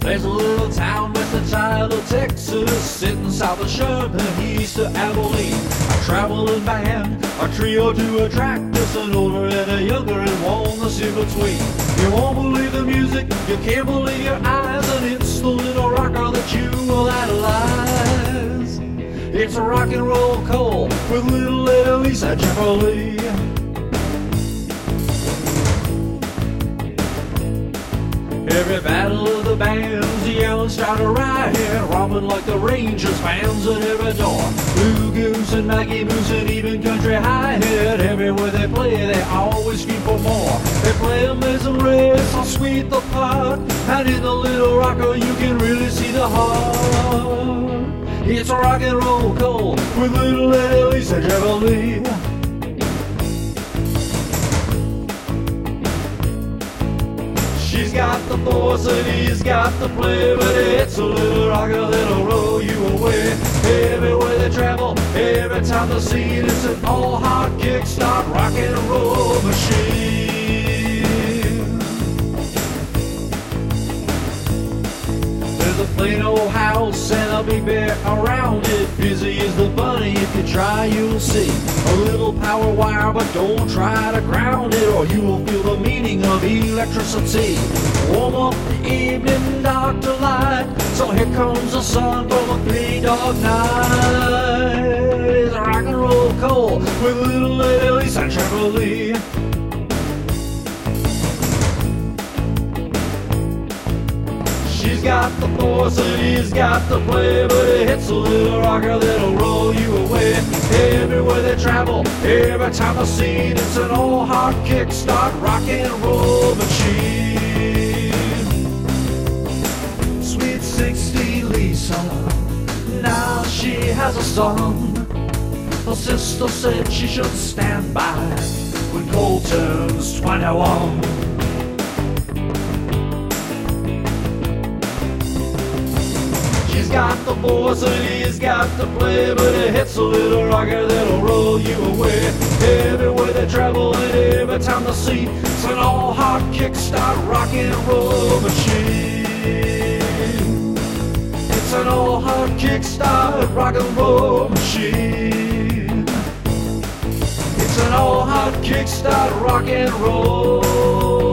There's a little town west of Tyler, Texas, sitting south of Sherman, east of Abilene. A traveling band, a trio to attract us, an older and a younger, and one to sit between. You won't believe the music, you can't believe your eyes, and it's the little rocker that you will idolize. It's a rock and roll call with little Elisa Jefferly. Every battle of the bands, yelling, start a riot, robbing like the Rangers fans at every door. Blue Goose and Maggie Moose and even Country Hi-Hat, everywhere they play, they always scream for more. They play Amazing Race, how sweet the part, and in the little rocker you can really see the heart. It's a rock and roll call with little Elisa Jefferly. She's got the force and he's got the play, but it's a little rocker that'll roll you away. Everywhere they travel, every time they see it, it's an all-hot kickstart rock and roll machine. There's a plain old house and a big bear around it. Busy as the bunny, if you try you'll see. A little power wire, but don't try to ground it, or you will feel the meaning of electricity. Warm up the evening, dark to light, so here comes the sun from a three-dog night. It's a rock and roll call with little Elisa Jefferly. She's got the force and he's got the play, but it hits a little rocker that'll roll you away. Everywhere they travel, every time I see it, it's an all-hot kickstart rock and roll machine. Sweet 16 Lisa, now she has a son. Her sister said she should stand by when Cole turns 21. She's got the force and he's got the play, but it hits a little rocker that'll roll you away. Everywhere they travel and every time they see, it's an all-hot kickstart rock and roll machine. It's an all-hot kickstart rock and roll machine. It's an all-hot kickstart rock and roll